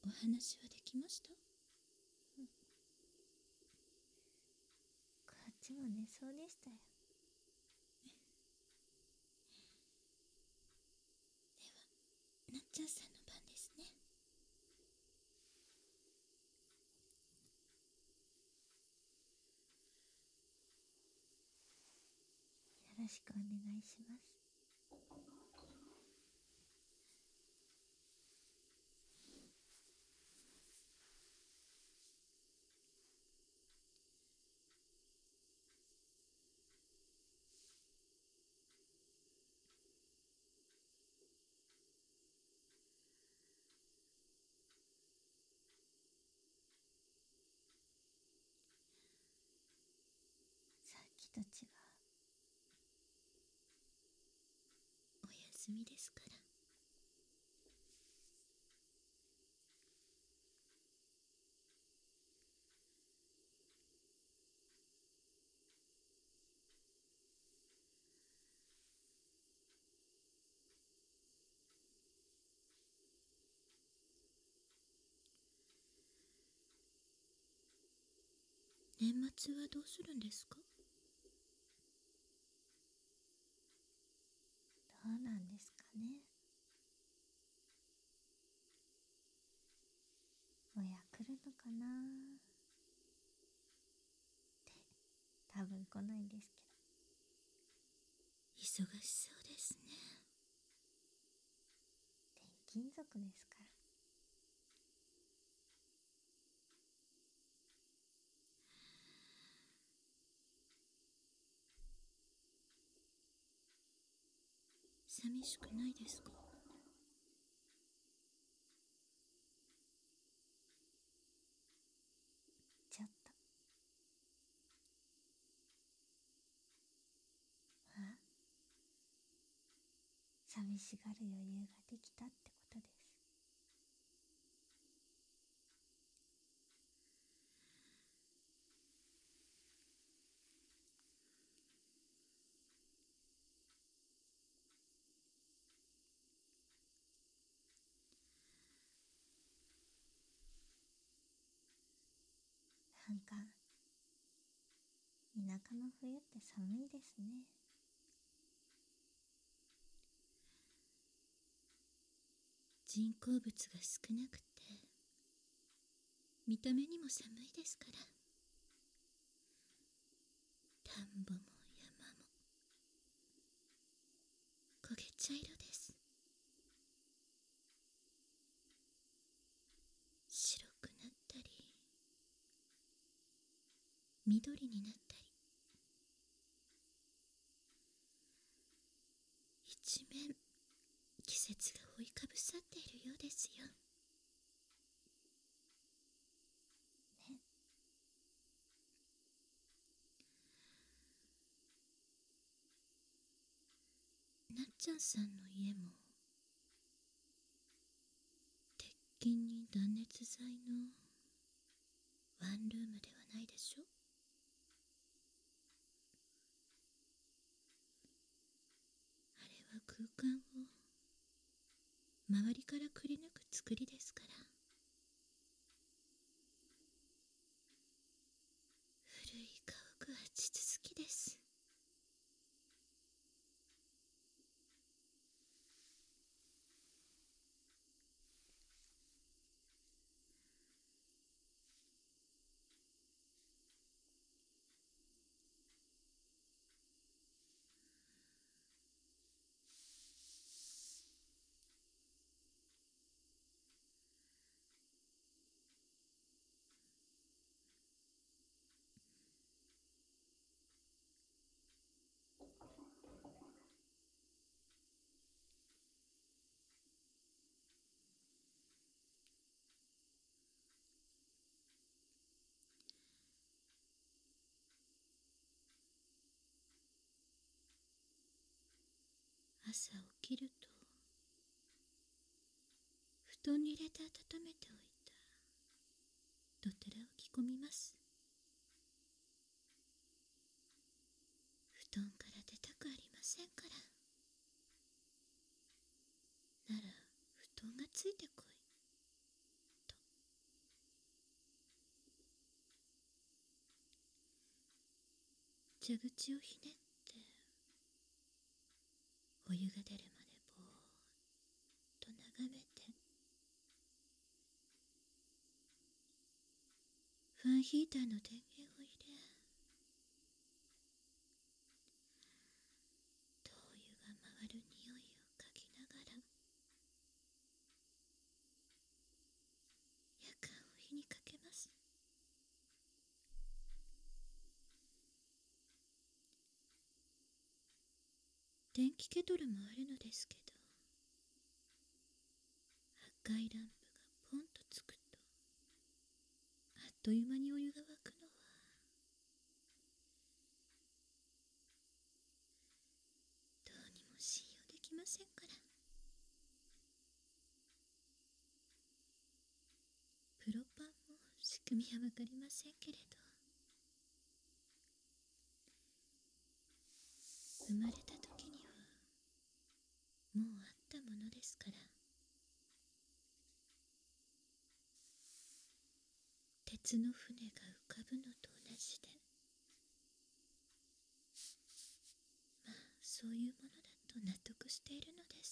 お話はできました？ こっちも寝そうでしたよ。 ではなっちゃんさんの番ですね。 よろしくお願いします。さっきと違う。 お休みですから。年末はどうするんですか？ どうなんですかね。親来るのかなって多分来ないんですけど。 忙しそうですね。 転勤族ですから。 寂しくないですか？ ちょっと。あ、寂しがる余裕ができたってことです。なんか田舎の冬って寒いですね。 人工物が少なくて見た目にも寒いですから。田んぼも山も焦げ茶色です。白くなったり緑になったり、一面季節が覆いかぶさっているようですよ。 ね。 なっちゃんさんの家も鉄筋に断熱材のワンルームではないでしょ？あれは空間を周りからくり抜く作りですから。古い家屋は地続きです。朝起きると布団に入れて温めておいたドテラを着込みます。布団から出たくありませんから。なら布団がついてこいと蛇口をひねってお湯が出るまでぼーっと眺めて、ファンヒーターの電源を入れ、灯油が回る匂いを嗅ぎながら夜間を火にかけます。電気ケトルもあるのですけど、赤いランプがポンとつくとあっという間にお湯が沸くのはどうにも信用できませんから。プロパンも仕組みはわかりませんけれど、生まれた時にはもうあったものですから。鉄の船が浮かぶのと同じで、まあそういうものだと納得しているのです。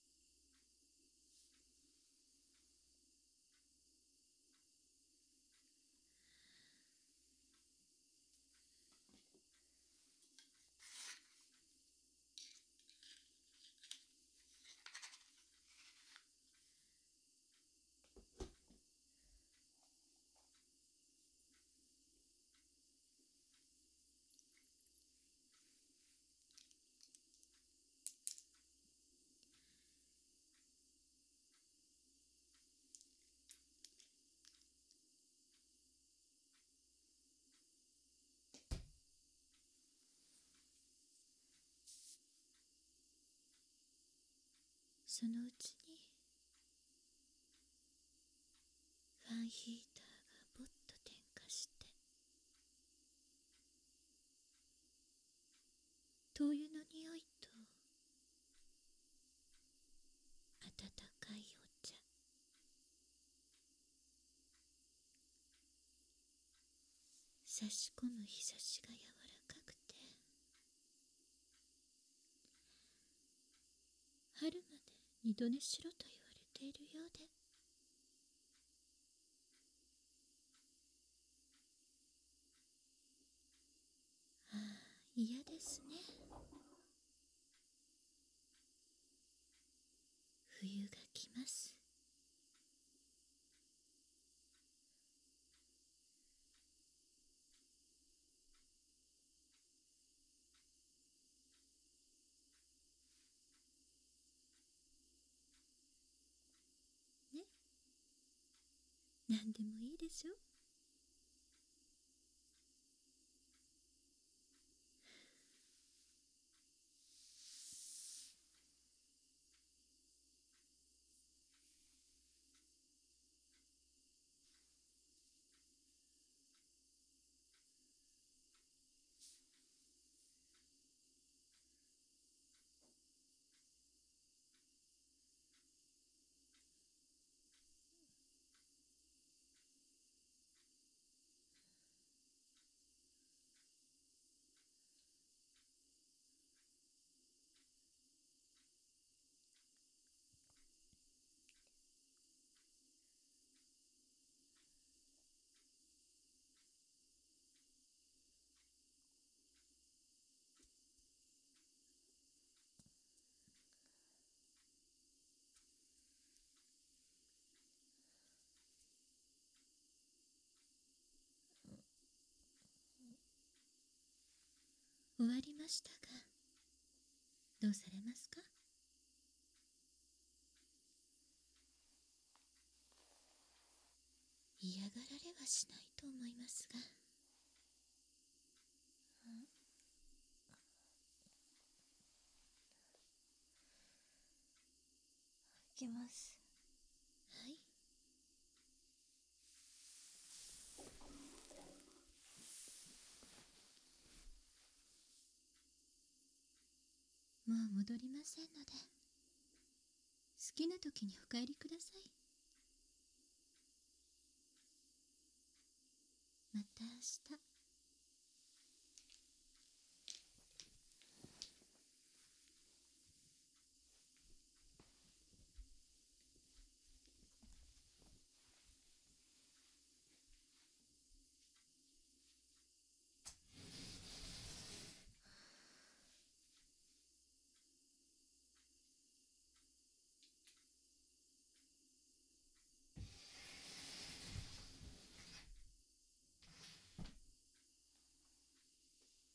そのうちにファンヒーターがぼっと点火して、灯油の匂いと温かいお茶、差し込む日差しが柔らかくて、春まで二度寝しろと言われているようで、ああ嫌ですね。冬が来ます。ね、何でもいいでしょ。終わりましたが、どうされますか？嫌がられはしないと思いますが。 いきます。 はい。もう戻りませんので、好きな時にお帰りください。また明日。